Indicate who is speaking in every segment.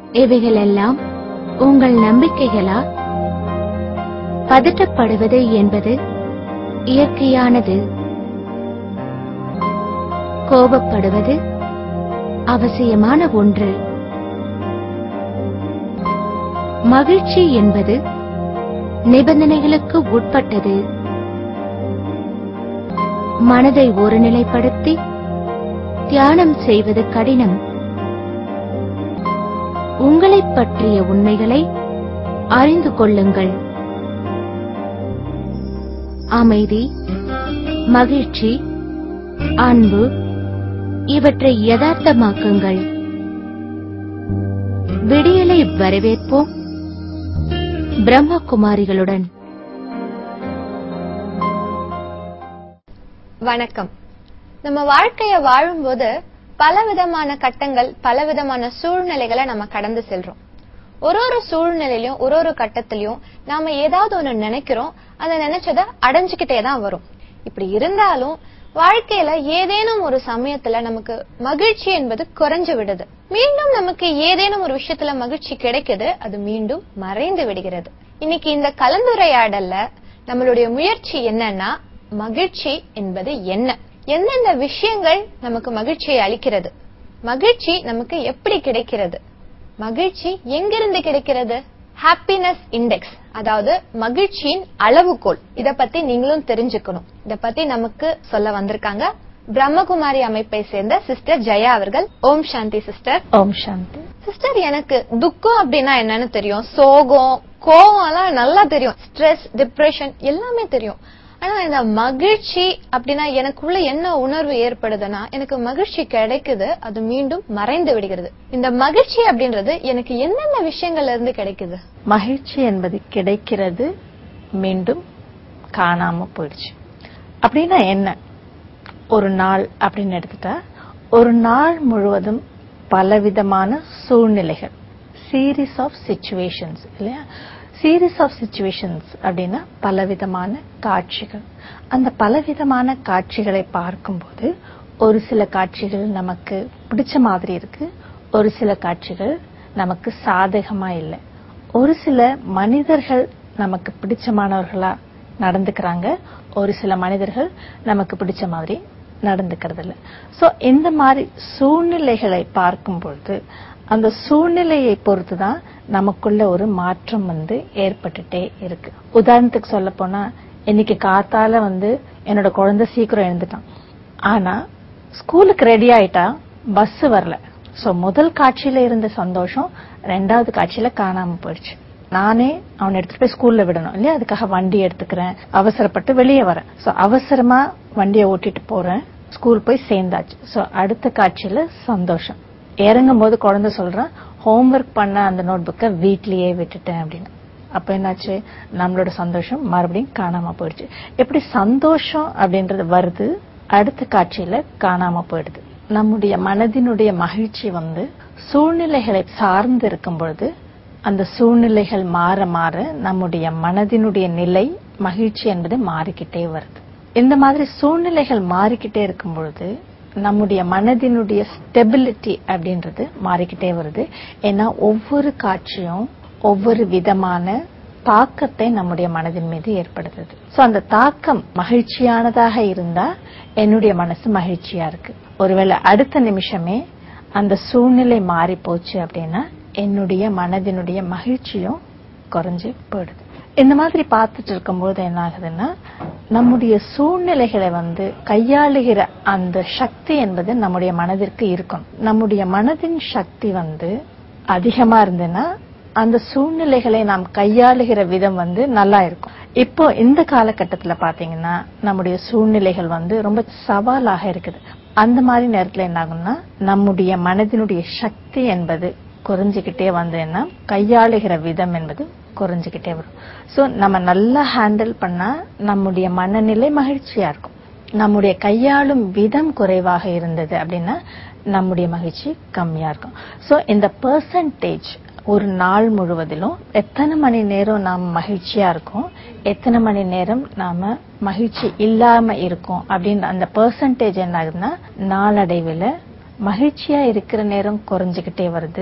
Speaker 1: இவைகளெல்லாம் உங்கள் நம்பிக்கைகளா? பதட்டப்படுவது என்பது இயற்கையானது. கோபப்படுவது அவசியமான ஒன்று. மகிழ்ச்சி என்பது நிபந்தனைகளுக்கு உட்பட்டது. மனதை ஒருநிலைப்படுத்தி தியானம் செய்வது கடினம். உங்களைப் பற்றிய உண்மைகளை அறிந்து கொள்ளுங்கள். அமைதி, மகிழ்ச்சி, அன்பு இவற்றை யதார்த்தமாக்குங்கள். விடியலை வரவேற்போம் பிரம்மகுமாரிகளுடன்.
Speaker 2: வணக்கம். நம்ம வாழ்க்கைய வாழும்போது பலவிதமான கட்டங்கள், பலவிதமான சூழ்நிலைகளை நம்ம கடந்து செல்றோம். ஒரு சூழ்நிலையிலும் ஒரு கட்டத்திலயும் நாம ஏதாவது ஒண்ணு நினைக்கிறோம், அதை நினைச்சத அடைஞ்சுக்கிட்டே தான் வரும். இப்படி இருந்தாலும் வாழ்க்கையில ஏதேனும் ஒரு சமயத்துல நமக்கு மகிழ்ச்சி என்பது குறைஞ்சு விடுது. மீண்டும் நமக்கு ஏதேனும் ஒரு விஷயத்துல மகிழ்ச்சி கிடைக்குது, அது மீண்டும் மறைந்து விடுகிறது. இன்னைக்கு இந்த கலந்துரையாடல்ல நம்மளுடைய முயற்சி என்னன்னா, மகிழ்ச்சி என்பது என்ன, எந்தெந்த விஷயங்கள் நமக்கு மகிழ்ச்சியை அளிக்கிறது, மகிழ்ச்சி நமக்கு எப்படி கிடைக்கிறது, மகிழ்ச்சி எங்கிருந்து கிடைக்கிறது, ஹாப்பினஸ் இண்டெக்ஸ், அதாவது மகிழ்ச்சியின் அளவுகோல். இத பத்தி நீங்களும் தெரிஞ்சுக்கணும். இத பத்தி நமக்கு சொல்ல வந்திருக்காங்க பிரம்மகுமாரி அமைப்பை சேர்ந்த சிஸ்டர் ஜெயா அவர்கள். ஓம் சாந்தி சிஸ்டர்.
Speaker 3: ஓம் சாந்தி
Speaker 2: சிஸ்டர். எனக்கு துக்கம் அப்படின்னா என்னன்னு தெரியும், சோகம், கோவம் எல்லாம் நல்லா தெரியும், ஸ்ட்ரெஸ், டிப்ரெஷன் எல்லாமே தெரியும். ஆனா இந்த மகிழ்ச்சி அப்படின்னா எனக்குள்ள என்ன உணர்வு ஏற்படுதுன்னா, எனக்கு மகிழ்ச்சி கிடைக்குது, அது மீண்டும் மறைந்து விடுகிறது. இந்த மகிழ்ச்சி அப்படின்றது எனக்கு என்னென்ன விஷயங்கள்ல இருந்து கிடைக்குது?
Speaker 3: மகிழ்ச்சி என்பது கிடைக்கிறது, மீண்டும் காணாம போயிடுச்சு. அப்படின்னா என்ன? ஒரு நாள் அப்படின்னு எடுத்துட்டா, ஒரு நாள் முழுவதும் பலவிதமான சூழ்நிலைகள், சீரீஸ் ஆஃப் சிச்சுவேஷன்ஸ் இல்லையா? சீரீஸ் ஆஃப் சிச்சுவேஷன்ஸ் அப்படின்னா பலவிதமான காட்சிகள். அந்த பலவிதமான காட்சிகளை பார்க்கும்போது ஒரு சில காட்சிகள் நமக்கு பிடிச்ச மாதிரி இருக்கு, ஒரு சில காட்சிகள் நமக்கு சாதகமா இல்லை. ஒரு சில மனிதர்கள் நமக்கு பிடிச்சமானவர்களா நடந்துக்கிறாங்க, ஒரு சில மனிதர்கள் நமக்கு பிடிச்ச மாதிரி நடந்துக்கிறது இல்லை. சோ இந்த மாதிரி சூழ்நிலைகளை பார்க்கும்பொழுது அந்த சூழ்நிலையை பொறுத்துதான் நமக்குள்ள ஒரு மாற்றம் ஏற்பட்டுட்டே இருக்கு. உதாரணத்துக்கு சொல்ல போனா, இன்னைக்கு காத்தால என்னோட குழந்தை சீக்கிரம் எழுந்துட்டான். ஆனா ஸ்கூலுக்கு ரெடி ஆயிட்டா, பஸ் வரல. சோ முதல் காட்சியில இருந்த சந்தோஷம் ரெண்டாவது காட்சியில காணாம போயிடுச்சு. நானே அவனை எடுத்துட்டு போய் ஸ்கூல்ல விடணும் இல்லையா, அதுக்காக வண்டி எடுத்துக்கிறேன், அவசரப்பட்டு வெளியே வரேன். சோ அவசரமா வண்டியை ஓட்டிட்டு போறேன், ஸ்கூல் போய் சேர்ந்தாச்சு. சோ அடுத்த காட்சியில சந்தோஷம். இறங்கும் போது குழந்தை சொல்றான், ஹோம்ஒர்க் பண்ண அந்த நோட் புக்கை வீட்லயே விட்டுட்டேன் அப்படின்னு. அப்ப என்னாச்சு, நம்மளோட சந்தோஷம் மறுபடியும் காணாம போயிடுச்சு. எப்படி சந்தோஷம் அப்படின்றது வருது, அடுத்த காட்சியில காணாம போயிடுது. நம்முடைய மனதினுடைய மகிழ்ச்சி சூழ்நிலைகளை சார்ந்து இருக்கும் பொழுது அந்த சூழ்நிலைகள் மாற மாற நம்முடைய மனதினுடைய நிலை, மகிழ்ச்சி என்பது மாறிக்கிட்டே வருது. இந்த மாதிரி சூழ்நிலைகள் மாறிக்கிட்டே இருக்கும் பொழுது நம்முடைய மனதினுடைய ஸ்டெபிலிட்டி அப்படின்றது மாறிக்கிட்டே வருது. ஏன்னா ஒவ்வொரு காட்சியும் ஒவ்வொரு விதமான தாக்கத்தை நம்முடைய மனதின் மீது ஏற்படுத்துது. சோ அந்த தாக்கம் மகிழ்ச்சியானதாக இருந்தா என்னுடைய மனசு மகிழ்ச்சியா இருக்கு. ஒருவேளை அடுத்த நிமிஷமே அந்த சூழ்நிலை மாறி போச்சு அப்படின்னா என்னுடைய மனதினுடைய மகிழ்ச்சியும் குறைஞ்சு போயிடுது. இந்த மாதிரி பார்த்துட்டு இருக்கும்போது என்ன ஆகுதுன்னா, நம்முடைய சூழ்நிலைகளை கையாளுகிற அந்த சக்தி என்பது நம்முடைய மனதிற்கு இருக்கும். நம்முடைய மனதின் சக்தி அதிகமா இருந்ததுன்னா அந்த சூழ்நிலைகளை நாம் கையாளுகிற விதம் நல்லா இருக்கும். இப்போ இந்த காலகட்டத்துல பாத்தீங்கன்னா நம்முடைய சூழ்நிலைகள் ரொம்ப சவாலாக இருக்குது. அந்த மாதிரி நேரத்துல என்ன ஆகும்னா, நம்முடைய மனதினுடைய சக்தி என்பது குறைஞ்சுக்கிட்டே வந்தேன்னா கையாளுகிற விதம் என்பது குறைஞ்சுக்கிட்டே வரும். சோ நம்ம நல்லா ஹேண்டில் பண்ணா நம்முடைய மனநிலை மகிழ்ச்சியா இருக்கும். நம்முடைய கையாளும் விதம் குறைவாக இருந்தது அப்படின்னா நம்முடைய மகிழ்ச்சி கம்மியா இருக்கும். சோ இந்த பெர்சன்டேஜ் ஒரு நாள் முழுவதிலும் எத்தனை மணி நேரம் நாம் மகிழ்ச்சியா இருக்கோம், எத்தனை மணி நேரம் நாம மகிழ்ச்சி இல்லாம இருக்கோம் அப்படின்ற அந்த பெர்சன்டேஜ் என்ன ஆகுதுன்னா, நாளடைவில் மகிழ்ச்சியா இருக்கிற நேரம் குறைஞ்சுக்கிட்டே வருது,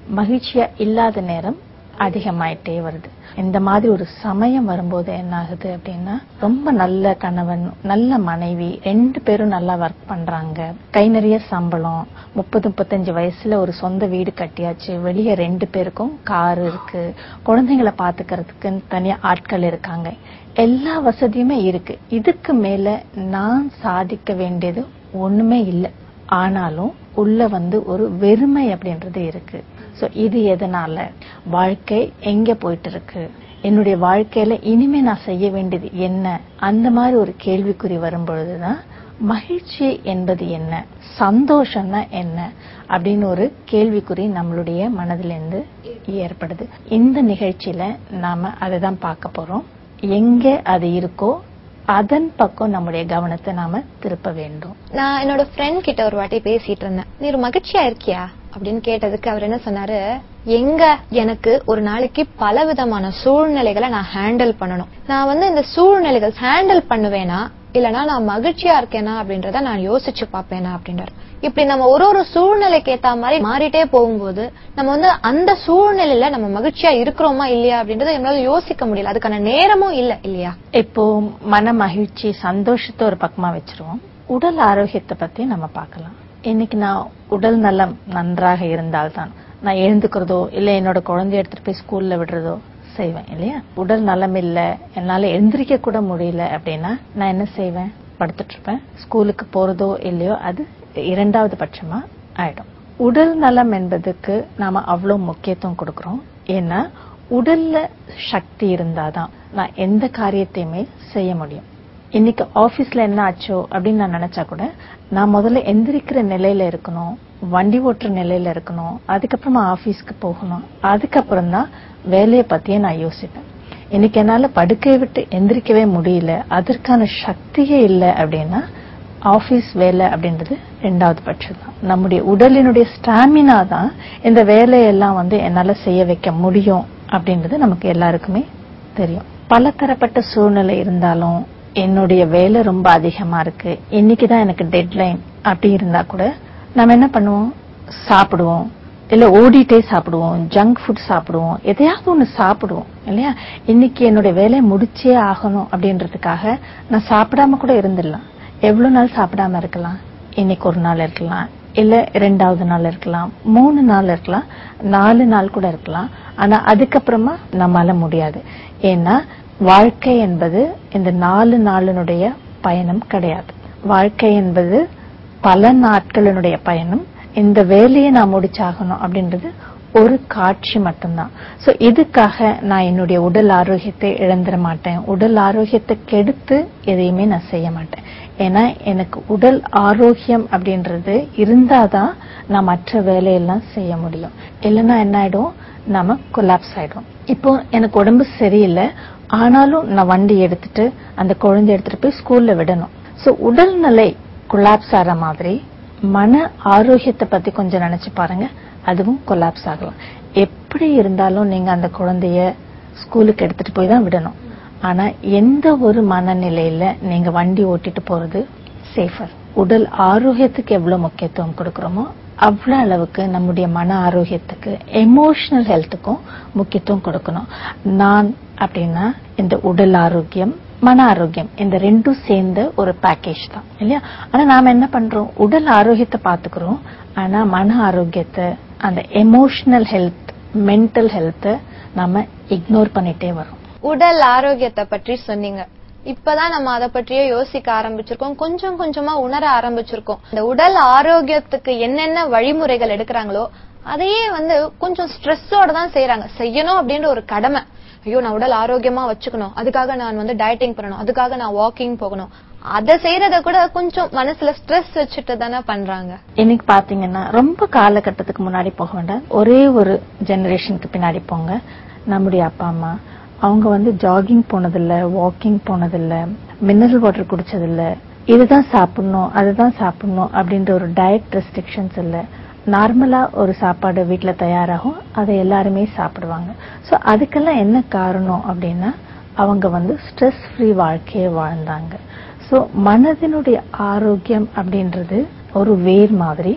Speaker 3: மகிழ்ச்சியா இல்லாத நேரம் அதிகமாயிட்டே வருது. இந்த மாதிரி ஒரு சமயம் வரும்போது என்ன ஆகுது அப்படின்னா, ரொம்ப நல்ல கணவன் நல்ல மனைவி 2 பேரும் நல்லா ஒர்க் பண்றாங்க, கை நிறைய சம்பளம், 30-35 வயசுல ஒரு சொந்த வீடு கட்டியாச்சு, வெளியே 2 பேருக்கும் கார் இருக்கு, குழந்தைங்களை பாத்துக்கிறதுக்கு தனியா ஆட்கள் இருக்காங்க, எல்லா வசதியுமே இருக்கு. இதுக்கு மேல நான் சாதிக்க வேண்டியது ஒண்ணுமே இல்லை. ஆனாலும் உள்ள ஒரு வெறுமை அப்படின்றது இருக்கு. சோ இது எதனால, வாழ்க்கை எங்க போயிட்டு இருக்கு, என்னுடைய வாழ்க்கையில இனிமே நான் செய்ய வேண்டியது என்ன, அந்த மாதிரி ஒரு கேள்விக்குறி வரும்பொழுதுதான் மகிழ்ச்சி என்பது என்ன, சந்தோஷம்னா என்ன அப்படின்னு ஒரு கேள்விக்குறி நம்மளுடைய மனதிலிருந்து ஏற்படுது. இந்த நிகழ்ச்சியில நாம அதைதான் பார்க்க போறோம். எங்க அது இருக்கோ அதன் பக்கம் நம்முடைய கவனத்தை நாம திருப்ப வேண்டும்.
Speaker 2: நான் என்னோட ஃப்ரெண்ட் கிட்ட ஒரு வாட்டி பேசிட்டு இருந்தேன். நீ மகிழ்ச்சியா இருக்கியா அப்படின்னு கேட்டதுக்கு அவர் என்ன சொன்னாரு, எங்க எனக்கு ஒரு நாளைக்கு பல விதமான சூழ்நிலைகளை நான் ஹேண்டில் பண்ணணும். நான் இந்த சூழ்நிலைகள் ஹேண்டில் பண்ணுவேனா இல்லனா நான் மகிழ்ச்சியா இருக்கேனா அப்படின்றத நான் யோசிச்சு பாப்பேனா அப்படின்றாரு. இப்படி நம்ம ஒரு சூழ்நிலைக்கு ஏத்த மாதிரி மாறிட்டே போகும்போது நம்ம அந்த சூழ்நிலையில நம்ம மகிழ்ச்சியா இருக்கிறோமா இல்லையா அப்படின்றத நம்மளால யோசிக்க முடியல. அதுக்கான நேரமும் இல்ல இல்லையா?
Speaker 3: இப்போ மன மகிழ்ச்சி சந்தோஷத்தை ஒரு பக்கமா வச்சிருவோம். உடல் ஆரோக்கியத்தை பத்தி நம்ம பார்க்கலாம். இன்னைக்கு நான் உடல் நலம் நன்றாக இருந்தால்தான் நான் எழுந்துக்கிறதோ இல்ல என்னோட குழந்தைய எடுத்துட்டு போய் ஸ்கூல்ல விடுறதோ செய்வேன் இல்லையா? உடல் நலம் இல்ல, என்னால எந்திரிக்க கூட முடியல அப்படின்னா நான் என்ன செய்வேன்? படுத்துட்டு இருப்பேன். ஸ்கூலுக்கு போறதோ இல்லையோ அது 2வது பட்சமா ஆயிடும். உடல் நலம் என்பதுக்கு நாம அவ்வளவு முக்கியத்துவம் கொடுக்கிறோம். ஏன்னா உடல்ல சக்தி இருந்தாதான் நான் எந்த காரியத்தையுமே செய்ய முடியும். இன்னைக்கு ஆபீஸ்ல என்ன ஆச்சோ அப்படின்னு நான் நினைச்சா கூட நான் முதல்ல எந்திரிக்கிற நிலையில இருக்கணும், வண்டி ஓட்டுற நிலையில இருக்கணும், அதுக்கப்புறமா ஆபீஸ்க்கு போகணும், அதுக்கப்புறம் தான் வேலையை பத்தியே நான் யோசிப்பேன். இன்னைக்கு என்னால படுக்கையை விட்டு எந்திரிக்கவே முடியல, அதற்கான சக்தியே இல்லை அப்படின்னா ஆபீஸ் வேலை அப்படின்றது 2வது பட்சம் தான். நம்முடைய உடலினுடைய ஸ்டாமினா தான் இந்த வேலையெல்லாம் என்னால செய்ய வைக்க முடியும் அப்படின்றது நமக்கு எல்லாருக்குமே தெரியும். பல தரப்பட்ட சூழ்நிலை இருந்தாலும் என்னுடைய வேலை ரொம்ப அதிகமா இருக்கு, இன்னைக்குதான் எனக்கு டெட்லைன் அப்படி இருந்தா கூட நம்ம என்ன பண்ணுவோம்? சாப்பிடுவோம், இல்ல ஓடிட்டே சாப்பிடுவோம், ஜங்க் ஃபுட் சாப்பிடுவோம், எதையாவது ஒண்ணு சாப்பிடுவோம் இல்லையா? இன்னைக்கு என்னுடைய வேலையை முடிச்சே ஆகணும் அப்படின்றதுக்காக நான் சாப்பிடாம கூட இருந்துடலாம். எவ்வளவு நாள் சாப்பிடாம இருக்கலாம்? இன்னைக்கு ஒரு நாள் இருக்கலாம், இல்ல 2வது நாள் இருக்கலாம், 3 நாள் இருக்கலாம், 4 நாள் கூட இருக்கலாம். ஆனா அதுக்கப்புறமா நம்மால முடியாது. ஏன்னா வாழ்க்கை என்பது இந்த 4 நாளினுடைய பயணம் கிடையாது. வாழ்க்கை என்பது பல நாட்களினுடைய பயணம். இந்த வேலையை நான் முடிச்சாகணும் அப்படின்றது ஒரு காட்சி மட்டும்தான். சோ இதுக்காக நான் என்னுடைய உடல் ஆரோக்கியத்தை இழந்துட மாட்டேன், உடல் ஆரோக்கியத்தை கெடுத்து எதையுமே நான் செய்ய மாட்டேன். ஏன்னா எனக்கு உடல் ஆரோக்கியம் அப்படின்றது இருந்தாதான் நான் மற்ற வேலையெல்லாம் செய்ய முடியும். இல்லைன்னா என்ன ஆயிடும்? நாம கொலாப்ஸ் ஆயிடும். இப்போ எனக்கு உடம்பு சரியில்லை, ஆனாலும் நான் வண்டி எடுத்துட்டு அந்த குழந்தை எடுத்துட்டு போய் ஸ்கூல்ல விடணும். சோ உடல்நிலை கொலாப்ஸ் ஆற மாதிரி மன ஆரோக்கியத்தை பத்தி கொஞ்சம் நினைச்சு பாருங்க, அதுவும் கொலாப்ஸ் ஆகலாம். எப்படி இருந்தாலும் நீங்க அந்த குழந்தைய ஸ்கூலுக்கு எடுத்துட்டு போய் தான் விடணும். ஆனா எந்த ஒரு மனநிலையில நீங்க வண்டி ஓட்டிட்டு போறது சேஃபர். உடல் ஆரோக்கியத்துக்கு எவ்வளவு முக்கியத்துவம் கொடுக்கறோமோ அவ்வளவு அளவுக்கு நம்முடைய மன ஆரோக்கியத்துக்கு, எமோஷனல் ஹெல்த்துக்கும் முக்கியத்துவம் கொடுக்கணும். நான் அப்படின்னா இந்த உடல் ஆரோக்கியம் மன ஆரோக்கியம் இந்த 2ம் சேர்ந்த ஒரு பேக்கேஜ் தான் இல்லையா? ஆனா நாம என்ன பண்றோம்? உடல் ஆரோக்கியத்தை பாத்துக்கிறோம், ஆனா மன ஆரோக்கியத்தை, அந்த எமோஷனல் ஹெல்த், மென்டல் ஹெல்த்தை நாம இக்னோர் பண்ணிட்டே வரோம்.
Speaker 2: உடல் ஆரோக்கியத்தை பற்றி சொன்னீங்க. இப்பதான் நம்ம அதை பற்றியே யோசிக்க ஆரம்பிச்சிருக்கோம், கொஞ்சம் கொஞ்சமா உணர ஆரம்பிச்சிருக்கோம். இந்த உடல் ஆரோக்கியத்துக்கு என்னென்ன வழிமுறைகள் எடுக்கிறாங்களோ அதையே கொஞ்சம் ஸ்ட்ரெஸ்ஸோட தான் செய்யறாங்க. செய்யணும் அப்படின்ற ஒரு கடமை. ஐயோ நான் உடல் ஆரோக்கியமா வச்சுக்கணும், அதுக்காக நான் டயட்டிங் பண்ணணும், அதுக்காக நான் வாக்கிங் போகணும், அதை செய்யறத கூட கொஞ்சம் மனசுல ஸ்ட்ரெஸ் வச்சுட்டு தானே பண்றாங்க.
Speaker 3: இன்னைக்கு பாத்தீங்கன்னா ரொம்ப காலகட்டத்துக்கு முன்னாடி போக வேண்டாம், ஒரே ஒரு ஜெனரேஷனுக்கு பின்னாடி போங்க. நம்முடைய அப்பா அம்மா அவங்க ஜாகிங் போனதில்ல, வாக்கிங் போனதில்ல, மினரல் வாட்டர் குடிச்சதில்ல, இதுதான் சாப்பிடணும் அதுதான் சாப்பிடணும் அப்படின்ற ஒரு டயட் ரெஸ்ட்ரிக்ஷன்ஸ் இல்ல. நார்மலா ஒரு சாப்பாடு வீட்டுல தயாராகும், அதை எல்லாருமே சாப்பிடுவாங்க. சோ அதுக்கெல்லாம் என்ன காரணம் அப்படின்னா அவங்க ஸ்ட்ரெஸ் ஃப்ரீ வாழ்க்கையை வாழ்ந்தாங்க. சோ மனதினுடைய ஆரோக்கியம் அப்படின்றது ஒரு வேர் மாதிரி,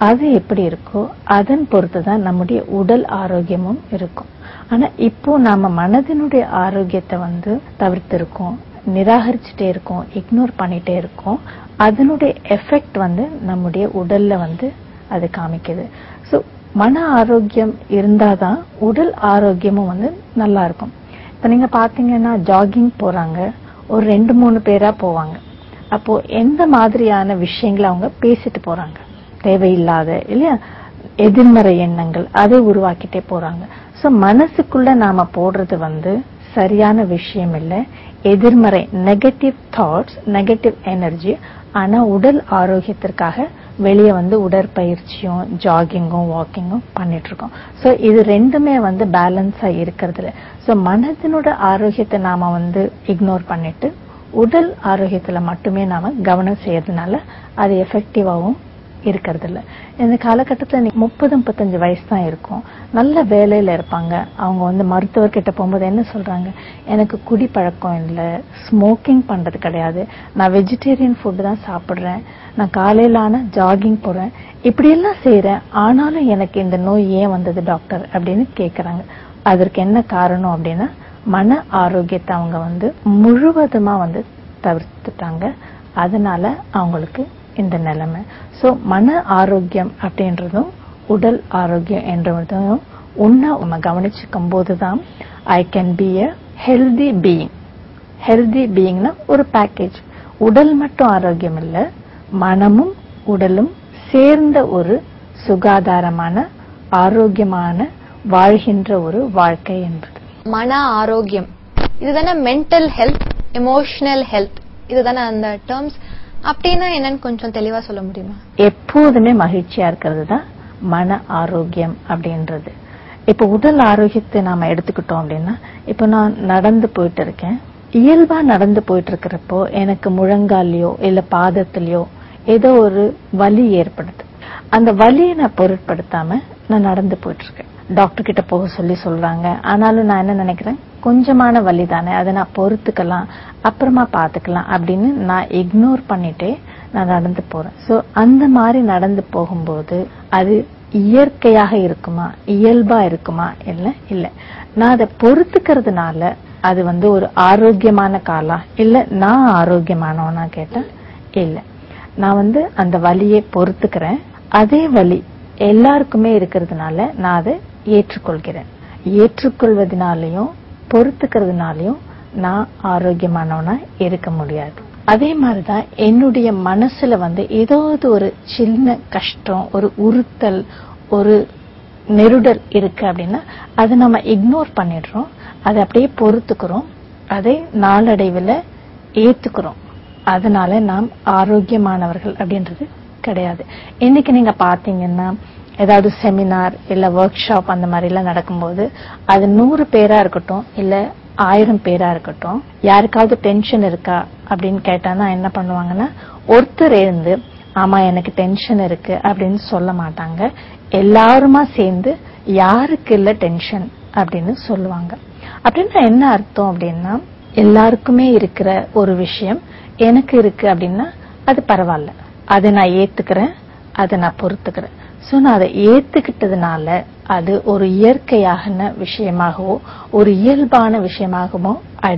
Speaker 3: அது எப்படி இருக்கோ அதன் பொறுத்துதான் நம்முடைய உடல் ஆரோக்கியமும் இருக்கும். ஆனா இப்போ நாம மனதினுடைய ஆரோக்கியத்தை தவிர்த்திருக்கோம், நிராகரிச்சுட்டே இருக்கோம், இக்னோர் பண்ணிட்டே இருக்கோம். அதனுடைய எஃபெக்ட் நம்முடைய உடல்ல அது காமிக்குது. சோ மன ஆரோக்கியம் இருந்தாதான் உடல் ஆரோக்கியமும் நல்லா இருக்கும். இப்ப நீங்க பாத்தீங்கன்னா ஜாகிங் போறாங்க, ஒரு 2-3 பேரா போவாங்க. அப்போ எந்த மாதிரியான விஷயங்களை அவங்க பேசிட்டு போறாங்க, தேவையில்லாத இல்லையா எதிர்மறை எண்ணங்கள் அதை உருவாக்கிட்டே போறாங்க. சோ மனசுக்குள்ள நாம போடுறது சரியான விஷயம் இல்ல, எதிர்மறை நெகட்டிவ் தாட்ஸ், நெகட்டிவ் எனர்ஜி. ஆனா உடல் ஆரோக்கியத்திற்காக வெளியே உடற்பயிற்சியும் ஜாகிங்கும் வாக்கிங்கும் பண்ணிட்டு இருக்கோம். சோ இது ரெண்டுமே பேலன்ஸா இருக்கிறது இல்ல. சோ மனதினோட ஆரோக்கியத்தை நாம இக்னோர் பண்ணிட்டு உடல் ஆரோக்கியத்துல மட்டுமே நாம கவனம் செய்யறதுனால அது எஃபெக்டிவாவும் இருக்கிறது இல்ல. இந்த காலகட்டத்துல 30-35 வயசு தான் இருக்கும், நல்ல வேலையில இருப்பாங்க. அவங்க மருத்துவர்கிட்ட போகும்போது என்ன சொல்றாங்க, எனக்கு குடி பழக்கம் இல்ல, ஸ்மோக்கிங் பண்றது கிடையாது, நான் வெஜிடேரியன் ஃபுட் தான் சாப்பிடுறேன், நான் காலையில ஆனா ஜாகிங் போறேன், இப்படி எல்லாம் செய்யறேன், ஆனாலும் எனக்கு இந்த நோய் ஏன் வந்தது டாக்டர் அப்படின்னு கேக்குறாங்க. அதற்கு என்ன காரணம் அப்படின்னா மன ஆரோக்கியத்தை அவங்க முழுவதுமா தவிர்த்துட்டாங்க. அதனால அவங்களுக்கு இந்த நிலைமை. சோ மன ஆரோக்கியம் அப்படின்றதும் உடல் ஆரோக்கியம் என்றதும் நம்ம கவனிச்சுக்கும் போதுதான் I can be a healthy being. Healthy பீயிங்னா ஒரு பேக்கேஜ். உடல் மட்டும் ஆரோக்கியம் இல்ல, மனமும் உடலும் சேர்ந்த ஒரு சுகாதாரமான ஆரோக்கியமான வாழ்கின்ற ஒரு வாழ்க்கை என்பது
Speaker 2: மன ஆரோக்கியம். இதுதானே மென்டல் ஹெல்த், எமோஷனல் ஹெல்த், இதுதானே அந்த டேர்ம்ஸ். அப்படின்னா என்னன்னு கொஞ்சம் தெளிவா சொல்ல முடியுமா?
Speaker 3: எப்போதுமே மகிழ்ச்சியா இருக்கிறது தான் மன ஆரோக்கியம் அப்படின்றது. இப்ப உடல் ஆரோக்கியத்தை நாம எடுத்துக்கிட்டோம் அப்படின்னா, இப்ப நான் நடந்து போயிட்டு இருக்கேன், இயல்பா நடந்து போயிட்டு இருக்கிறப்போ எனக்கு முழங்காலையோ இல்ல பாதத்திலயோ ஏதோ ஒரு வலி ஏற்படுது. அந்த வலியை நான் பொருட்படுத்தாம நான் நடந்து போயிட்டு இருக்கேன். டாக்டர் கிட்ட போக சொல்றாங்க, ஆனாலும் நான் என்ன நினைக்கிறேன், கொஞ்சமான வலி தானே, அதை நான் பொறுத்துக்கலாம், அப்புறமா பாத்துக்கலாம் அப்படின்னு நான் இக்னோர் பண்ணிட்டே நான் நடந்து போறேன். சோ அந்த மாதிரி நடந்து போகும்போது அது இயற்கையாக இருக்குமா, இயல்பா இருக்குமா? இல்ல. நான் அதை பொறுத்துக்கிறதுனால அது ஒரு ஆரோக்கியமான காலா இல்ல நான் ஆரோக்கியமானவனா கேட்டா இல்ல. நான் அந்த வலியை பொறுத்துக்கிறேன். அதே வலி எல்லாருக்குமே இருக்கிறதுனால நான் அதை ஏற்றுக்கொள்கிறேன். ஏற்றுக்கொள்வதனாலையும் பொறுத்துக்கிறதுனாலையும் நான் ஆரோக்கியமானவனா இருக்க முடியாது. அதே மாதிரிதான் என்னுடைய மனசுல ஏதாவது ஒரு சின்ன கஷ்டம், ஒரு உறுத்தல், ஒரு நெருடல் இருக்கு அப்படின்னா அதை நம்ம இக்னோர் பண்ணிடுறோம், அதை அப்படியே பொறுத்துக்கிறோம், அதை நாளடைவில் ஏத்துக்கிறோம். அதனால நாம் ஆரோக்கியமானவர்கள் அப்படின்றது கிடையாது. இன்னைக்கு நீங்க பாத்தீங்கன்னா ஏதாவது செமினார் இல்ல ஒர்க் ஷாப் அந்த மாதிரி எல்லாம் நடக்கும்போது அது 100 பேரா இருக்கட்டும் இல்ல 1000 பேரா இருக்கட்டும், யாருக்காவது டென்ஷன் இருக்கா அப்படின்னு கேட்டானா என்ன பண்ணுவாங்கன்னா, ஒருத்தர் இருந்து ஆமா எனக்கு டென்ஷன் இருக்கு அப்படின்னு சொல்ல மாட்டாங்க, எல்லாருமா சேர்ந்து யாருக்கு இல்ல டென்ஷன் அப்படின்னு சொல்லுவாங்க. அப்படின்னா என்ன அர்த்தம் அப்படின்னா, எல்லாருக்குமே இருக்கிற ஒரு விஷயம் எனக்கு இருக்கு அப்படின்னா அது பரவாயில்ல, அதை நான் ஏத்துக்கிறேன், அதை நான் பொறுத்துக்கிறேன். சோ நான் அதை ஏத்துக்கிட்டதுனால அது ஒரு இயற்கையான விஷயமாகவோ ஒரு இயல்பான விஷயமாகவோ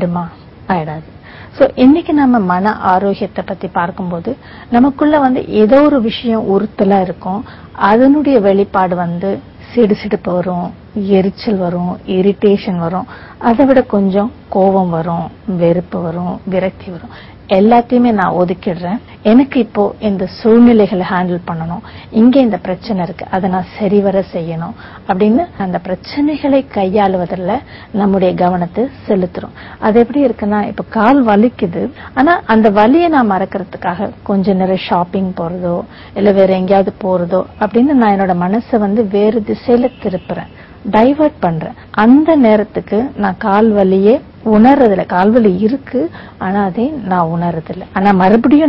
Speaker 3: ஆயிடாது. சோ இன்னைக்கு நம்ம மன ஆரோக்கியத்தை பத்தி பார்க்கும்போது நமக்குள்ள ஏதோ ஒரு விஷயம் உறுத்தலா இருக்கும், அதனுடைய வெளிப்பாடு சிடுசிடுப்பு வரும், எரிச்சல் வரும், இரிட்டேஷன் வரும், அதை விட கொஞ்சம் கோபம் வரும், வெறுப்பு வரும், விரக்தி வரும். எல்லாத்தையுமே நான் ஒதுக்கிடுறேன். எனக்கு இப்போ இந்த சூழ்நிலைகளை ஹேண்டில் பண்ணணும், இங்க இந்த பிரச்சனை இருக்கு, அதை நான் சரிவர செய்யணும் அப்படின்னு அந்த பிரச்சனைகளை கையாளுவதில் நம்முடைய கவனத்தை செலுத்துறோம். அது எப்படி இருக்குன்னா, இப்ப கால் வலிக்குது, ஆனா அந்த வலியை நான் மறக்கிறதுக்காக கொஞ்ச நேரம் ஷாப்பிங் போறதோ இல்ல வேற எங்கேயாவது போறதோ அப்படின்னு நான் என்னோட மனசை வேறு திசையில திருப்புறேன், டைவர்ட் பண்றேன். அந்த நேரத்துக்கு நான் கால் வலியே உணர்றதில்ல. கால்வலி இருக்கு, ஆனா அதை நான் உணர்றதில்ல. ஆனா மறுபடியும் நான்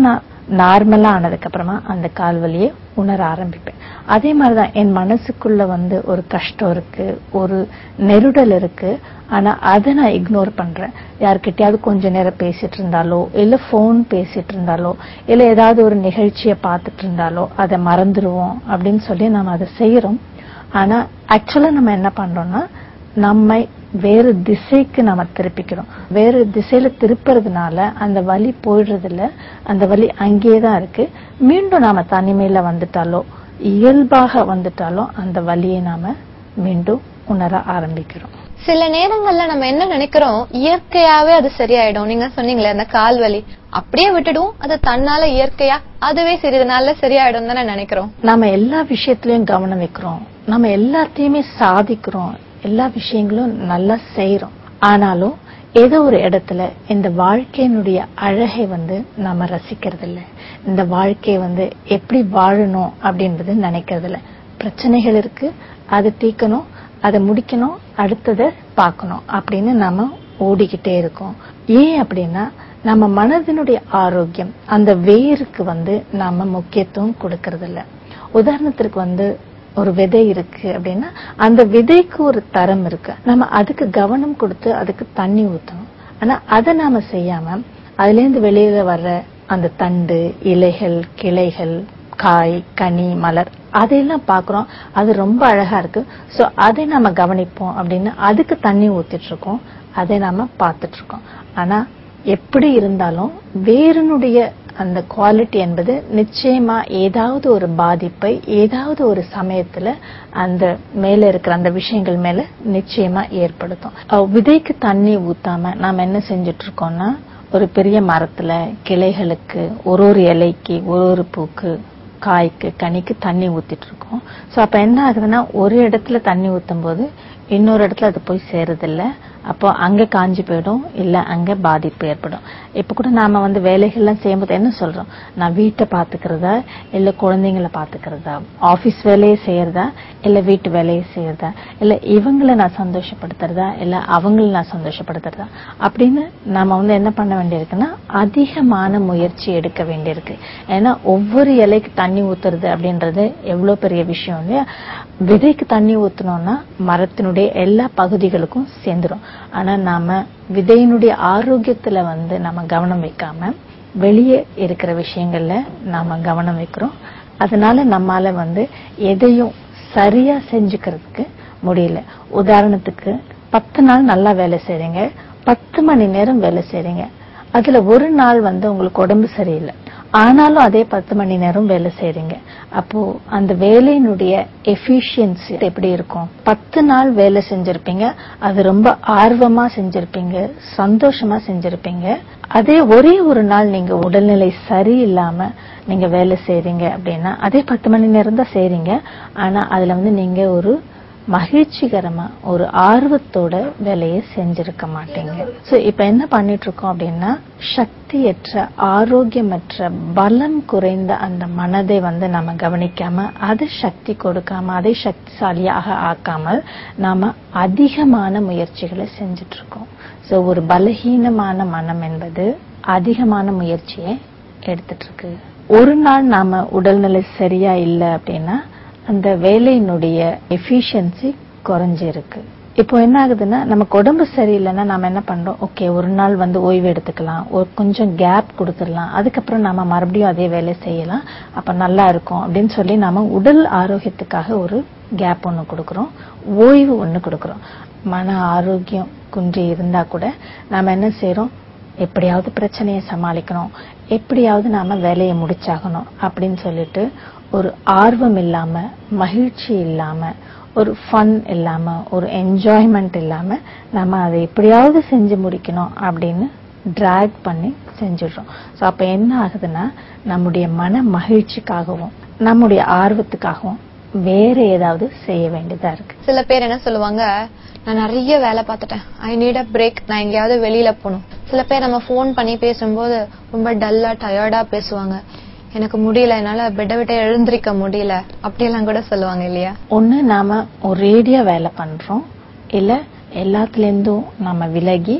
Speaker 3: நார்மலா ஆனதுக்கு அப்புறமா அந்த கால் வலியை உணர ஆரம்பிப்பேன். அதே மாதிரிதான் என் மனசுக்குள்ள ஒரு கஷ்டம் இருக்கு, ஒரு நெருடல் இருக்கு. ஆனா அதை நான் இக்னோர் பண்றேன். யார்கிட்டயாவது கொஞ்ச நேரம் பேசிட்டு இருந்தாலோ, இல்ல போன் பேசிட்டு இருந்தாலோ, இல்ல ஏதாவது ஒரு நிகழ்ச்சியை பார்த்துட்டு இருந்தாலோ அதை மறந்துடுவோம் அப்படின்னு சொல்லி நம்ம அதை செய்யறோம். ஆனா ஆக்சுவலா நம்ம என்ன பண்றோம்னா, நம்மை வேறு திசைக்கு நம்ம திருப்பிக்கிறோம். வேறு திசையில திருப்புறதுனால அந்த வலி போயிடுறது இல்ல, அந்த வலி அங்கேயேதான் இருக்கு. மீண்டும் நாம தனிமையில வந்துட்டாலோ, இயல்பாக வந்துட்டாலோ அந்த வலியை நாம மீண்டும் உணர ஆரம்பிக்கிறோம்.
Speaker 2: சில நேரங்கள்ல நம்ம என்ன நினைக்கிறோம், இயற்கையாவே அது சரியாயிடும். நீங்க சொன்னீங்களே அந்த கால் வலி அப்படியே விட்டுடும், அது தன்னால இயற்கையா அதுவே சிறிது நாள்ல சரியாயிடும் தான் நினைக்கிறோம்.
Speaker 3: நாம எல்லா விஷயத்திலயும் கவனம் வைக்கிறோம், நம்ம எல்லாத்தையுமே சாதிக்கிறோம், எல்லா விஷயங்களும் நல்லா செய்யறோம். ஆனாலும் ஏதோ ஒரு இடத்துல இந்த வாழ்க்கையினுடைய அழகை நாம ரசிக்கிறது இல்ல. இந்த வாழ்க்கையை எப்படி வாழணும் அப்படின்றது நினைக்கிறது இல்ல. பிரச்சனைகள் இருக்கு, அதை தீர்க்கணும், அதை முடிக்கணும், அடுத்ததை பார்க்கணும் அப்படின்னு நாம ஓடிக்கிட்டே இருக்கோம். ஏன் அப்படின்னா, நம்ம மனதினுடைய ஆரோக்கியம் அந்த வேருக்கு நாம முக்கியத்துவம் கொடுக்கறது இல்ல. உதாரணத்திற்கு ஒரு விதை இருக்கு அப்படின்னா, அந்த விதைக்கு ஒரு தரம் இருக்கு. நம்ம அதுக்கு கவனம் கொடுத்து அதுக்கு தண்ணி ஊத்தணும். ஆனா அதை நாம செய்யாம அதுல இருந்து வெளியில வர்ற அந்த தண்டு, இலைகள், கிளைகள், காய், கனி, மலர் அதையெல்லாம் பாக்குறோம். அது ரொம்ப அழகா இருக்கு, சோ அதை நாம கவனிப்போம் அப்படின்னு அதுக்கு தண்ணி ஊத்திட்டு இருக்கோம், அதை நாம பார்த்துட்டு இருக்கோம். ஆனா எப்படி இருந்தாலும் வேறனுடைய அந்த குவாலிட்டி என்பது நிச்சயமா ஏதாவது ஒரு பாதிப்பை ஏதாவது ஒரு சமயத்துல அந்த மேல இருக்கிற அந்த விஷயங்கள் மேல நிச்சயமா ஏற்படுத்தும். விதைக்கு தண்ணி ஊத்தாம நாம என்ன செஞ்சுட்டு இருக்கோம்னா, ஒரு பெரிய மரத்துல கிளைகளுக்கு ஒரு இலைக்கு ஒரு பூக்கு, காய்க்கு, கனிக்கு தண்ணி ஊத்திட்டு இருக்கோம். சோ அப்ப என்ன ஆகுதுன்னா, ஒரு இடத்துல தண்ணி ஊத்தும் போது இன்னொரு இடத்துல அது போய் சேருதில்ல. அப்போ அங்க காஞ்சி போயிடும், இல்ல அங்க பாதிப்பு ஏற்படும். இப்ப கூட நாம வேலைகள்லாம் செய்யும்போது என்ன சொல்றோம், நான் வீட்டை பாத்துக்கிறதா இல்ல குழந்தைங்களை பாத்துக்கிறதா, ஆபீஸ் வேலையை செய்யறதா இல்ல வீட்டு வேலையை செய்யறதா, இல்ல இவங்களை நான் சந்தோஷப்படுத்துறதா இல்ல அவங்களை நான் சந்தோஷப்படுத்துறதா அப்படின்னு நாம என்ன பண்ண வேண்டியிருக்குன்னா, அதிகமான முயற்சி எடுக்க வேண்டியிருக்கு. ஏன்னா ஒவ்வொரு இலைக்கு தண்ணி ஊத்துறது அப்படின்றது எவ்வளவு பெரிய விஷயம் இல்லையா. விதைக்கு தண்ணி ஊத்தணும்னா மரத்தினுடைய எல்லா பகுதிகளுக்கும் சேர்ந்துரும். ஆனா நாம விதையினுடைய ஆரோக்கியத்துல நம்ம கவனம் வைக்காம வெளியே இருக்கிற விஷயங்கள்ல நாம கவனம் வைக்கிறோம். அதனால நம்மால எதையும் சரியா செஞ்சுக்கிறதுக்கு முடியல. உதாரணத்துக்கு 10 நாள் நல்லா வேலை செய்றீங்க, 10 மணி நேரம் வேலை செய்றீங்க. அதுல ஒரு நாள் உங்களுக்கு உடம்பு சரியில்லை, ஆனாலும் அதே 10 மணி நேரம் வேலை செய்றீங்க. அப்போ அந்த வேலையினுடைய எஃபிஷியன்சி எப்படி இருக்கும்? 10 நாள் வேலை செஞ்சிருப்பீங்க, அது ரொம்ப ஆர்வமா செஞ்சிருப்பீங்க, சந்தோஷமா செஞ்சிருப்பீங்க. அதே ஒரே ஒரு நாள் நீங்க உடல்நிலை சரியில்லாம நீங்க வேலை செய்றீங்க அப்படின்னா, அதே 10 மணி நேரம் தான் செய்றீங்க, ஆனா அதுல நீங்க ஒரு மகிழ்ச்சிகரமா ஒரு ஆர்வத்தோட வேலையை செஞ்சிருக்க மாட்டீங்க. சோ இப்ப என்ன பண்ணிட்டு இருக்கோம் அப்படின்னா, சக்தியற்ற, ஆரோக்கியமற்ற, பலம் குறைந்த அந்த மனதை நாம கவனிக்காம, அதை சக்தி கொடுக்காம, அதை சக்திசாலியாக ஆக்காமல் நாம அதிகமான முயற்சிகளை செஞ்சுட்டு இருக்கோம். சோ ஒரு பலகீனமான மனம் என்பது அதிகமான முயற்சியை எடுத்துட்டு இருக்கு. ஒரு நாள் நாம உடல்நிலை சரியா இல்லை அப்படின்னா அந்த வேலையினுடைய எஃபிஷியன்சி குறைஞ்சிருக்கு. இப்போ என்ன ஆகுதுன்னா, நமக்கு உடம்பு சரியில்லைன்னா நாம என்ன பண்றோம், ஓகே ஒரு நாள் ஓய்வு எடுத்துக்கலாம், ஒரு கொஞ்சம் கேப் கொடுத்துடலாம், அதுக்கப்புறம் நாம மறுபடியும் அதே வேலை செய்யலாம், அப்ப நல்லா இருக்கும் அப்படின்னு சொல்லி நாம உடல் ஆரோக்கியத்துக்காக ஒரு கேப் ஒண்ணு கொடுக்கறோம், ஓய்வு ஒண்ணு கொடுக்கறோம். மன ஆரோக்கியம் குன்றி இருந்தா கூட நாம என்ன செய்யறோம், எப்படியாவது பிரச்சனையை சமாளிக்கணும், எப்படியாவது நாம வேலையை முடிச்சாகணும் அப்படின்னு சொல்லிட்டு ஒரு ஆர்வம் இல்லாம, மகிழ்ச்சி இல்லாம, ஒரு ஃபன் இல்லாம, ஒரு என்ஜாய்மெண்ட் இல்லாம நம்ம அதை எப்படியாவது செஞ்சு முடிக்கணும் அப்படின்னு டிராக் பண்ணி செஞ்சிடுறோம். சோ அப்ப என்ன ஆகுதுன்னா, நம்முடைய மன மகிழ்ச்சிக்காகவும் நம்முடைய ஆர்வத்துக்காகவும் வேற ஏதாவது செய்ய வேண்டியதா இருக்கு.
Speaker 2: சில பேர் என்ன சொல்லுவாங்க, நான் நிறைய வேலை பார்த்துட்டேன், ஐ நீட் அ பிரேக், நான் எங்கேயாவது வெளியில போகணும். சில பேர் நம்ம போன் பண்ணி பேசும்போது ரொம்ப டல்லா டயர்டா பேசுவாங்க, எனக்கு முடியல, என்னால பெட்டை விட்டு எழுந்திருக்க முடியல அப்படியெல்லாம் கூட சொல்லுவாங்க இல்லையா.
Speaker 3: ஒண்ணு நாம ஒரேடியா வேலை பண்றோம், இல்ல எல்லாத்துல இருந்தும் நாம விலகி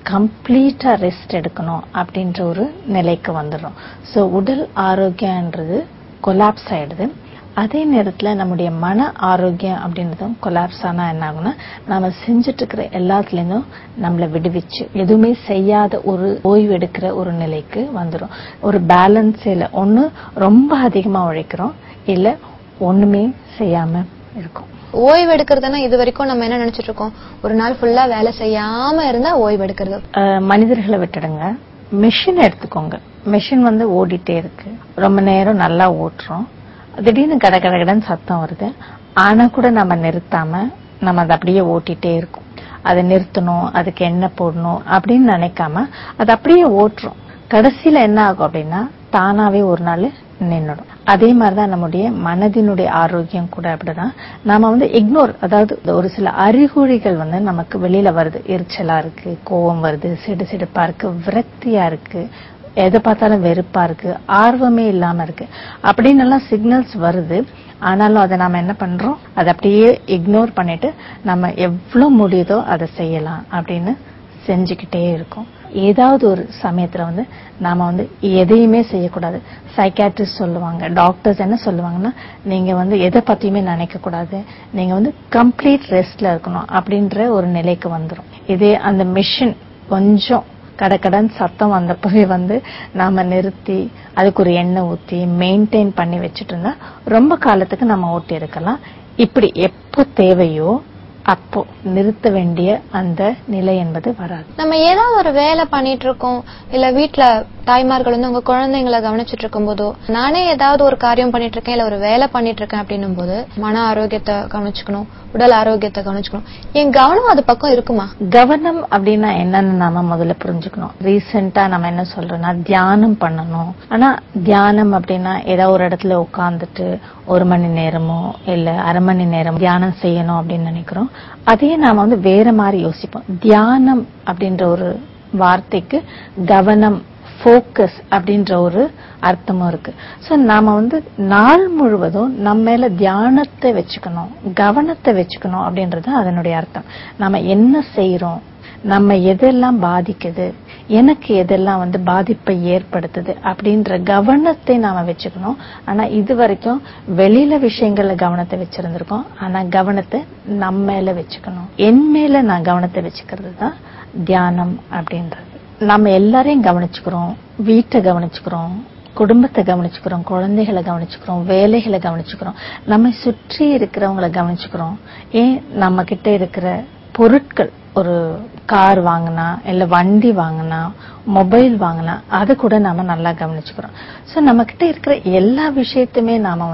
Speaker 3: கம்ப்ளீட்டா ரெஸ்ட் எடுக்கணும் அப்படின்ற ஒரு நிலைக்கு வந்துடும். சோ உடல் ஆரோக்கியம்ன்றது கொலாப்ஸ் ஆயிடுது. அதே நேரத்துல நம்முடைய மன ஆரோக்கியம் அப்படின்றதும் கொலாப்ஸ் ஆனா என்ன ஆகும்னா, நாம செஞ்சுட்டு இருக்கிற எல்லாத்துலேருந்தும் நம்மளை விடுவிச்சு எதுவுமே செய்யாத ஒரு ஓய்வு எடுக்கிற ஒரு நிலைக்கு வந்துடும். ஒரு பேலன்ஸ் இல்ல, ஒண்ணு ரொம்ப அதிகமா உழைக்கிறோம், இல்ல ஒண்ணுமே செய்யாம இருக்கும்.
Speaker 2: ஓய்வு எடுக்கிறதுனா இது வரைக்கும் நம்ம என்ன நினைச்சிட்டு இருக்கோம், ஒரு நாள் ஃபுல்லா வேலை செய்யாம இருந்தா ஓய்வு எடுக்கிறது.
Speaker 3: மனிதர்களை விட்டுடுங்க, மெஷின் எடுத்துக்கோங்க. மெஷின் ஓடிட்டே இருக்கு, ரொம்ப நேரம் நல்லா ஓட்டுறோம், திடீர்னு கட கடன்னு சத்தம் வருது, ஆனா கூட நம்ம நிறுத்தாம நம்ம அதை அப்படியே ஓட்டிட்டே இருக்கோம். அதை நிறுத்தணும், அதுக்கு என்ன போடணும் அப்படின்னு நினைக்காம அதை அப்படியே ஓட்டுறோம். கடைசியில என்ன ஆகும் அப்படின்னா, தானாவே ஒரு நாள் நின்னுடும். அதே மாதிரிதான் நம்முடைய மனதினுடைய ஆரோக்கியம் கூட அப்படிதான். நாம இக்னோர், அதாவது ஒரு சில அறிகுறிகள் நமக்கு வெளியில வருது. எரிச்சலா இருக்கு, கோபம் வருது, சிடுசிடுப்பா இருக்கு, விரக்தியா இருக்கு, எதை பார்த்தாலும் வெறுப்பா இருக்கு, ஆர்வமே இல்லாம இருக்கு அப்படின்னு எல்லாம் சிக்னல்ஸ் வருது. ஆனாலும் அதை நாம என்ன பண்றோம், அதை அப்படியே இக்னோர் பண்ணிட்டு நம்ம எவ்வளவு முடியுதோ அதை செய்யலாம் அப்படின்னு செஞ்சுக்கிட்டே இருக்கோம். ஏதாவது ஒரு சமயத்துல நாம எதையுமே செய்யக்கூடாது. சைக்காட்ரிஸ்ட் சொல்லுவாங்க, டாக்டர்ஸ் என்ன சொல்லுவாங்கன்னா, நீங்க எதை பத்தியுமே நினைக்க கூடாது, நீங்க கம்ப்ளீட் ரெஸ்ட்ல இருக்கணும் அப்படின்ற ஒரு நிலைக்கு வந்துரும். இதே அந்த மெஷின் கொஞ்சம் கடகடன் சத்தம் வந்தப்பவே நாம நிறுத்தி அதுக்கு ஒரு எண்ணெய் ஊத்தி மெயின்டைன் பண்ணி வச்சுட்டு இருந்தா ரொம்ப காலத்துக்கு நம்ம ஓட்டி இருக்கலாம். இப்படி எப்போ தேவையோ அப்போ நிறுத்த வேண்டிய அந்த நிலை என்பது வராது.
Speaker 2: நம்ம ஏதாவது ஒரு வேலை பண்ணிட்டு இருக்கோம், இல்ல வீட்டுல தாய்மார்கள் உங்க குழந்தைங்களை கவனிச்சுட்டு இருக்கும் போதோ, நானே ஏதாவது ஒரு காரியம் பண்ணிட்டு இருக்கேன், இல்ல ஒரு வேலை பண்ணிட்டு இருக்கேன் அப்படின்னும் போது மன ஆரோக்கியத்தை கவனிச்சுக்கணும், உடல் ஆரோக்கியத்தை கவனிச்சுக்கணும். என் கவனம் அது பக்கம் இருக்குமா?
Speaker 3: கவனம் அப்படின்னா என்னன்னு நாம முதல்ல புரிஞ்சுக்கணும். ரீசெண்டா நம்ம என்ன சொல்றோம்னா, தியானம் பண்ணணும். ஆனா தியானம் அப்படின்னா ஏதாவது ஒரு இடத்துல உட்கார்ந்துட்டு 1 மணி நேரமோ இல்ல அரை மணி நேரம் தியானம் செய்யணும் அப்படின்னு நினைக்கிறோம். அதே நாம வேற மாதிரி யோசிப்போம். தியானம் அப்படின்ற ஒரு வார்த்தைக்கு கவனம், போக்கஸ் அப்படின்ற ஒரு அர்த்தமும் இருக்கு. சோ நாம நாள் முழுவதும் நம்ம மேல தியானத்தை வச்சுக்கணும், கவனத்தை வச்சுக்கணும் அப்படின்றது அதனுடைய அர்த்தம். நாம என்ன செய்யறோம், நம்ம எதெல்லாம் பாதிக்குது, எனக்கு எதெல்லாம் பாதிப்பை ஏற்படுத்துது அப்படின்ற கவனத்தை நாம வச்சுக்கணும். ஆனா இது வரைக்கும் வெளியில விஷயங்கள்ல கவனத்தை வச்சிருந்திருக்கோம். ஆனா கவனத்தை நம்ம மேல வச்சுக்கணும். என் மேல நான் கவனத்தை வச்சுக்கிறது தான் தியானம் அப்படின்றது. நம்ம எல்லாரையும் கவனிச்சுக்கிறோம், வீட்டை கவனிச்சுக்கிறோம், குடும்பத்தை கவனிச்சுக்கிறோம், குழந்தைகளை கவனிச்சுக்கிறோம், வேலைகளை கவனிச்சுக்கிறோம், நம்ம சுற்றி இருக்கிறவங்களை கவனிச்சுக்கிறோம். ஏன் நம்ம கிட்ட இருக்கிற பொருட்கள், ஒரு கார் வாங்கினா இல்ல வண்டி வாங்கினா மொபைல் வாங்கினா அது கூட நாம நல்லா கவனிச்சுக்கிறோம். சோ நம்ம கிட்ட இருக்கிற எல்லா விஷயத்தையுமே நாம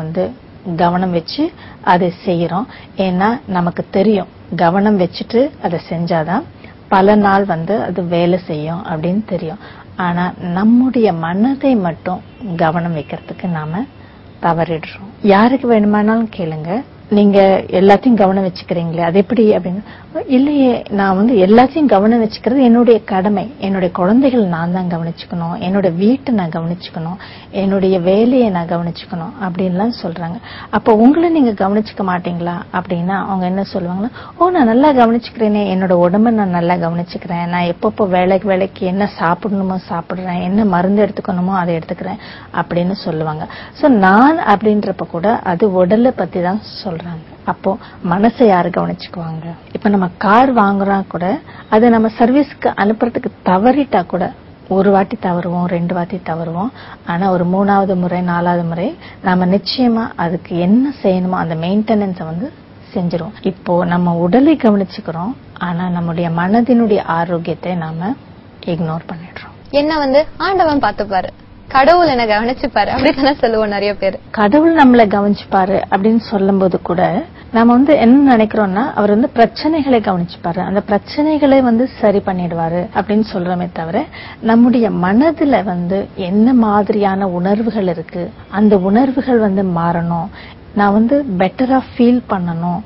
Speaker 3: கவனம் வச்சு அதை செய்யறோம். ஏன்னா நமக்கு தெரியும், கவனம் வச்சுட்டு அதை செஞ்சாதான் பல நாள் அது வேலை செய்யும் அப்படின்னு தெரியும். ஆனா நம்முடைய மனதை மட்டும் கவனம் வைக்கிறதுக்கு நாம தவறிடுறோம். யாருக்கு வேணுமானாலும் கேளுங்க, நீங்க எல்லாத்தையும் கவனம் வச்சுக்கிறீங்களே அது எப்படி அப்படின்னு. இல்லையே, நான் எல்லாத்தையும் கவனம் வச்சுக்கிறது என்னுடைய கடமை. என்னுடைய குழந்தைகள் நான் தான் கவனிச்சுக்கணும், என்னோட வீட்டை நான் கவனிச்சுக்கணும், என்னுடைய வேலையை நான் கவனிச்சுக்கணும் அப்படின்லாம் சொல்றாங்க. அப்ப உங்களை நீங்க கவனிச்சுக்க மாட்டீங்களா அப்படின்னா அவங்க என்ன சொல்லுவாங்கன்னா, நான் நல்லா கவனிச்சுக்கிறேனே, என்னோட உடம்ப நான் நல்லா கவனிச்சுக்கிறேன், நான் எப்பப்போ வேலைக்கு என்ன சாப்பிடணுமோ சாப்பிடுறேன், என்ன மருந்து எடுத்துக்கணுமோ அதை எடுத்துக்கிறேன் அப்படின்னு சொல்லுவாங்க. சோ நான் அப்படின்றப்ப கூட அது உடலை பத்தி தான் சொல்றாங்க. அப்போ மனசை யாரு கவனிச்சுக்குவாங்க? இப்ப நம்ம கார் வாங்குறோம் கூட, அதை நம்ம சர்வீஸ்க்கு அனுப்புறதுக்கு தவறிட்டா கூட, ஒரு வாட்டி தவறுவோம், 2 வாட்டி தவறுவோம். ஆனா ஒரு 3வது முறை 4வது முறை நாம நிச்சயமா அதுக்கு என்ன செய்யணுமோ அந்த மெயின்டெனன்ஸை செஞ்சிருவோம். இப்போ நம்ம உடலை கவனிச்சுக்கிறோம், ஆனா நம்முடைய மனதினுடைய ஆரோக்கியத்தை நாம இக்னோர் பண்ணிடுறோம்.
Speaker 2: என்ன ஆண்டவன் பார்த்துப்பாரு, கடவுள் என்ன கவனிச்சுப்பாரு அப்படித்தானே சொல்லுவோம் நிறைய பேர்.
Speaker 3: கடவுள் நம்மளை கவனிச்சுப்பாரு அப்படின்னு சொல்லும் போது கூட நாம என்ன நினைக்கிறோம்னா, அவர் பிரச்சனைகளை கவனிச்சுப்பாரு, அந்த பிரச்சனைகளை சரி பண்ணிடுவாரு அப்படின்னு சொல்றோமே தவிர, நம்முடைய மனதுல என்ன மாதிரியான உணர்வுகள் இருக்கு, அந்த உணர்வுகள் மாறணும், நான் பெட்டரா ஃபீல் பண்ணணும்,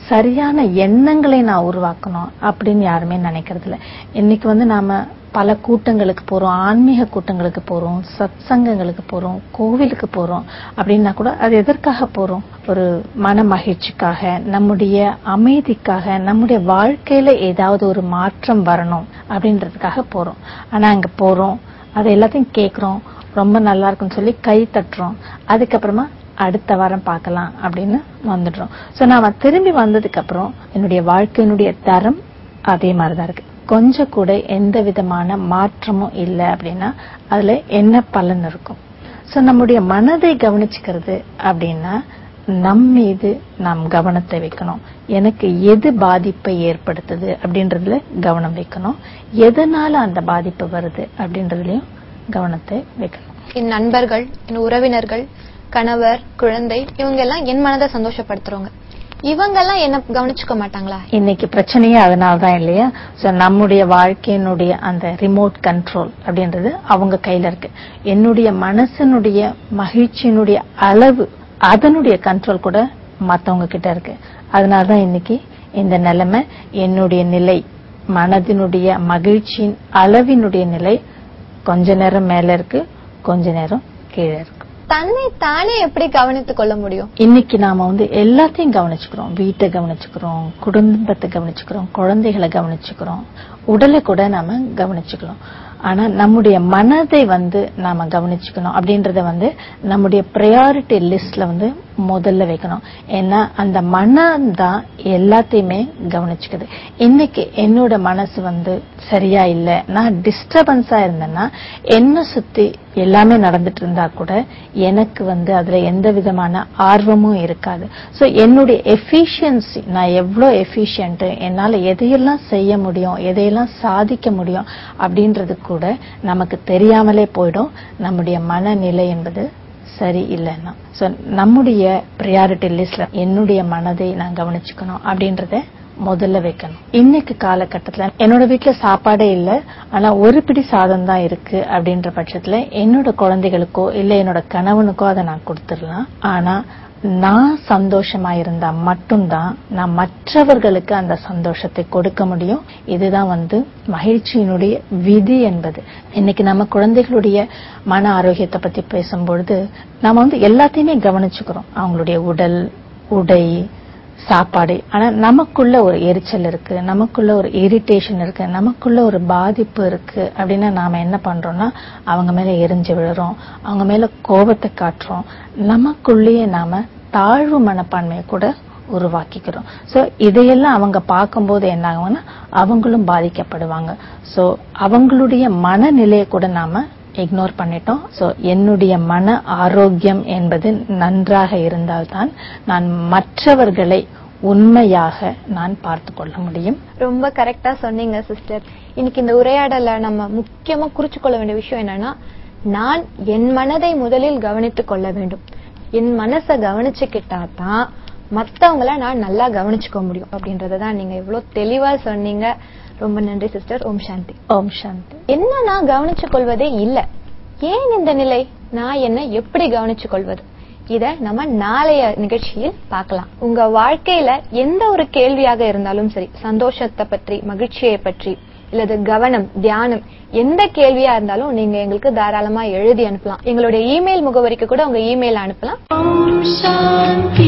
Speaker 3: சரியான எண்ணங்களை நான் உருவாக்கணும் அப்படின்னு யாருமே நினைக்கிறது இல்ல. இன்னைக்கு நாம பல கூட்டங்களுக்கு போறோம், ஆன்மீக கூட்டங்களுக்கு போறோம், சத்சங்கங்களுக்கு போறோம், கோவிலுக்கு போறோம் அப்படின்னா கூட அது எதற்காக போறோம்? ஒரு மன மகிழ்ச்சிக்காக, நம்முடைய அமைதிக்காக, நம்முடைய வாழ்க்கையில ஏதாவது ஒரு மாற்றம் வரணும் அப்படின்றதுக்காக போறோம். ஆனா அங்க போறோம், அது எல்லாத்தையும் கேட்கிறோம், ரொம்ப நல்லா இருக்குன்னு சொல்லி கை தட்டுறோம், அதுக்கப்புறமா அடுத்த வாரம் பார்க்கலாம் அப்படின்னு வந்துடுறோம். சோ நாம திரும்பி வந்ததுக்கு அப்புறம் என்னுடைய வாழ்க்கையினுடைய தரம் அதே மாதிரிதான் இருக்கு. கொஞ்சம் கூட எந்த விதமான மாற்றமும் இல்லை அப்படின்னா அதுல என்ன பலன் இருக்கும்? சோ நம்முடைய மனதை கவனிச்சுக்கிறது அப்படின்னா நம் மீது நாம் கவனத்தை வைக்கணும். எனக்கு எது பாதிப்பை ஏற்படுத்துது அப்படின்றதுல கவனம் வைக்கணும், எதனால அந்த பாதிப்பு வருது அப்படின்றதுலயும் கவனத்தை வைக்கணும்.
Speaker 2: என் நண்பர்கள், என் உறவினர்கள், கணவர், குழந்தை, இவங்க எல்லாம் என் மனதை சந்தோஷப்படுத்துறவங்க, இவங்கெல்லாம் என்ன கவனிச்சுக்க மாட்டாங்களா? இன்னைக்கு
Speaker 3: பிரச்சனையே அதனாலதான் இல்லையா? நம்முடைய வாழ்க்கையினுடைய அந்த ரிமோட் கண்ட்ரோல் அப்படின்றது அவங்க கையில இருக்கு. என்னுடைய மனசனுடைய மகிழ்ச்சியினுடைய அளவு, அதனுடைய கண்ட்ரோல் கூட மத்தவங்க கிட்ட இருக்கு. அதனாலதான் இன்னைக்கு இந்த நிலைமை, என்னுடைய நிலை, மனதினுடைய மகிழ்ச்சியின் அளவினுடைய நிலை கொஞ்ச நேரம் மேல இருக்கு, கொஞ்ச நேரம் கீழே இருக்கு.
Speaker 2: தன்னை தானே எப்படி கவனித்துக் கொள்ள முடியும்?
Speaker 3: இன்னைக்கு நாம எல்லாத்தையும் கவனிச்சுக்கிறோம். வீட்டை கவனிச்சுக்கிறோம், குடும்பத்தை கவனிச்சுக்கிறோம், குழந்தைகளை கவனிச்சுக்கிறோம், உடலை கூட நாம கவனிச்சுக்கிறோம். ஆனா நம்முடைய மனதை நாம கவனிச்சுக்கணும் அப்படின்றத நம்முடைய பிரையாரிட்டி லிஸ்ட்ல முதல்ல வைக்கணும். ஏன்னா அந்த மனம் தான் எல்லாத்தையுமே கவனிச்சுக்குது. இன்னைக்கு என்னோட மனசு சரியா இல்ல, நான் டிஸ்டர்பன்ஸா இருந்தேன்னா என்ன சுத்தி எல்லாமே நடந்துட்டு இருந்தா கூட எனக்கு அதுல எந்த விதமான ஆர்வமும் இருக்காது. சோ என்னுடைய எஃபிஷியன்சி, நான் எவ்வளவு எஃபிஷியன்ட், என்னால எதையெல்லாம் செய்ய முடியும், எதையெல்லாம் சாதிக்க முடியும் அப்படின்றது கூட நமக்கு தெரியாமலே போயிடும், நம்முடைய மனநிலை என்பது சரி இல்லைன்னா. சோ நம்முடைய பிரையாரிட்டி லிஸ்ட்ல என்னுடைய மனதை நான் கவனிச்சுக்கணும் அப்படின்றத முதல்ல வைக்கணும். இன்னைக்கு காலகட்டத்துல என்னோட வீட்டுல சாப்பாடே இல்ல, ஆனா ஒரு பிடி சாதம் தான் இருக்கு அப்படின்ற பட்சத்துல என்னோட குழந்தைகளுக்கோ இல்ல என்னோட கணவனுக்கோ அதை நான் கொடுத்துடலாம். ஆனா நான் சந்தோஷமா இருந்தா மட்டும்தான் நான் மற்றவர்களுக்கு அந்த சந்தோஷத்தை கொடுக்க முடியும். இதுதான் மகிழ்ச்சியினுடைய விதி என்பது. இன்னைக்கு நம்ம குழந்தைகளுடைய மன ஆரோக்கியத்தை பத்தி பேசும்பொழுது நாம எல்லாத்தையுமே கவனிச்சுக்கிறோம், அவங்களுடைய உடல், உடை, சாப்பாடு. ஆனா நமக்குள்ள ஒரு எரிச்சல் இருக்கு, நமக்குள்ள ஒரு இரிட்டேஷன் இருக்கு, நமக்குள்ள ஒரு பாதிப்பு இருக்கு அப்படின்னா நாம என்ன பண்றோம்னா அவங்க மேல எரிஞ்சு விழுறோம், அவங்க மேல கோபத்தை காட்டுறோம், நமக்குள்ளேயே நாம தாழ்வு மனப்பான்மையை கூட உருவாக்கிக்கிறோம். சோ இதையெல்லாம் அவங்க பார்க்கும்போது என்ன ஆகும்னா அவங்களும் பாதிக்கப்படுவாங்க. சோ அவங்களுடைய மனநிலையை கூட நாம இக்னோர் பண்ணிட்டோம். சோ என்னுடைய மன ஆரோக்கியம் என்பது நன்றாக இருந்தால்தான் நான் மற்றவர்களை உண்மையாக நான் பார்த்து கொள்ள முடியும்.
Speaker 2: ரொம்ப கரெக்டா சொன்னீங்க சிஸ்டர். இன்னைக்கு இந்த உரையாடல நம்ம முக்கியமா குறிச்சு கொள்ள வேண்டிய விஷயம் என்னன்னா, நான் என் மனதை முதலில் கவனித்துக் கொள்ள வேண்டும். என் மனசை கவனிச்சுக்கிட்டா தான் மத்தவங்கள நான் நல்லா கவனிச்சுக்க முடியும் அப்படின்றதான் நீங்க இவ்வளவு தெளிவா சொன்னீங்க. ரொம்ப நன்றி சிஸ்டர். ஓம் சாந்தி.
Speaker 3: ஓம் சாந்தி.
Speaker 2: என்ன நான் கவனிச்சுக் கொள்வதே இல்ல, ஏன் இந்த நிலை? நான் என்ன எப்படி கவனிச்சுக் கொள்வது? இத நம்ம நாளைய நிகழ்ச்சியில் பார்க்கலாம். உங்க வாழ்க்கையில எந்த ஒரு கேள்வியாக இருந்தாலும் சரி, சந்தோஷத்தை பற்றி, மகிழ்ச்சியை பற்றி, இல்லது கவனம், தியானம், எந்த கேள்வியா இருந்தாலும் நீங்க எங்களுக்கு தாராளமா எழுதி அனுப்பலாம். எங்களுடைய இமெயில் முகவரிக்கு கூட உங்க இமெயில் அனுப்பலாம். ஓம் சாந்தி.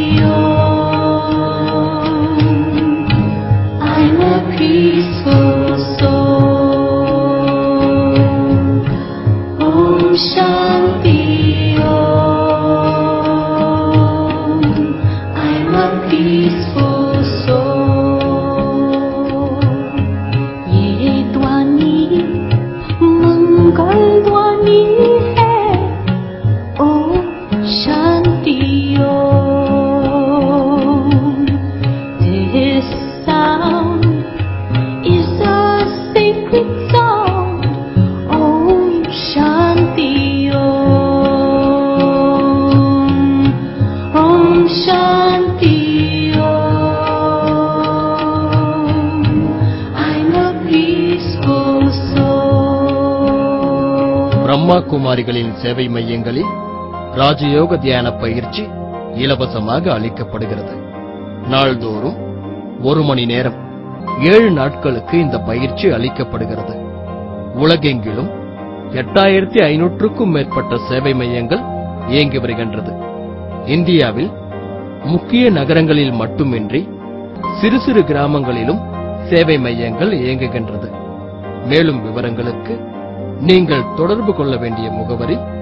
Speaker 2: I'm a peaceful soul. Om Shanti Om. I'm a peaceful soul. ये ध्वनि मंगल ध्वनि है. Om Shanti Om. This sound is a sacred sound. Om Shanti Om. Om Shanti Om. I'm a peaceful soul.
Speaker 4: Brahma குமாரிகளின் சேவை மையங்களில் ராஜயோக தியான பயிற்சி இலவசமாக அளிக்கப்படுகிறது. நாள்தோறும் 1 மணி நேரம் 7 நாட்களுக்கு இந்த பயிற்சி அளிக்கப்படுகிறது. உலகெங்கிலும் 8500க்கும் மேற்பட்ட சேவை மையங்கள் இயங்கி வருகின்றது. இந்தியாவில் முக்கிய நகரங்களில் மட்டுமின்றி சிறு சிறு கிராமங்களிலும் சேவை மையங்கள் இயங்குகின்றது. மேலும் விவரங்களுக்கு நீங்கள் தொடர்பு கொள்ள வேண்டிய முகவரி